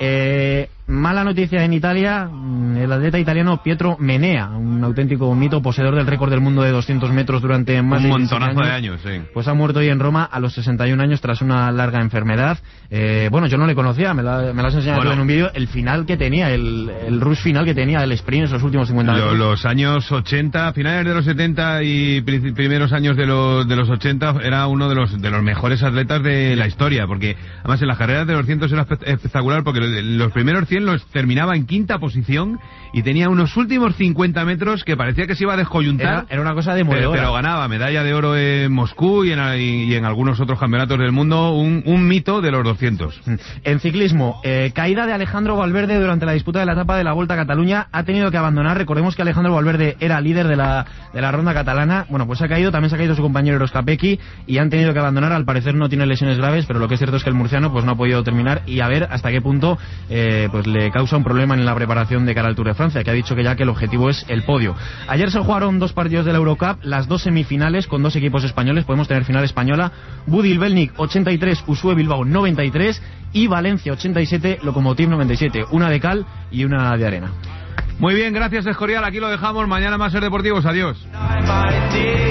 Mala noticia en Italia, el atleta italiano Pietro Menea, un auténtico mito, poseedor del récord del mundo de 200 metros durante más de 15 montonazo de años, sí. Pues ha muerto hoy en Roma a los 61 años tras una larga enfermedad. Bueno, yo no le conocía, me lo has enseñado en un vídeo, el final que tenía, el rush final que tenía, el sprint en los últimos 50 metros. Los años 80, finales de los 70 y primeros años de los 80, era uno de los mejores atletas de la historia, porque además en las carreras de los 100 era espectacular, porque los primeros 100 los terminaba en quinta posición y tenía unos últimos 50 metros que parecía que se iba a descoyuntar. Era una cosa de movedora. Pero ganaba medalla de oro en Moscú y en algunos otros campeonatos del mundo, un mito de los 200. En ciclismo, caída de Alejandro Valverde durante la disputa de la etapa de la Volta a Cataluña, ha tenido que abandonar. Recordemos que Alejandro Valverde era líder de la ronda catalana. Bueno, pues también se ha caído su compañero Eros Capecchi y han tenido que abandonar. Al parecer no tiene lesiones graves, pero lo que es cierto es que el murciano pues no ha podido terminar, y a ver hasta qué punto pues le causa un problema en la preparación de cara al Tour de Francia, que ha dicho que ya que el objetivo es el podio. Ayer se jugaron 2 partidos de la Eurocup, las 2 semifinales con 2 equipos españoles. Podemos tener final española: Budil Belnik 83, Usue Bilbao 93 y Valencia 87, Lokomotiv 97. Una de cal y una de arena. Muy bien, gracias Escorial, aquí lo dejamos. Mañana más Ser Deportivos, adiós.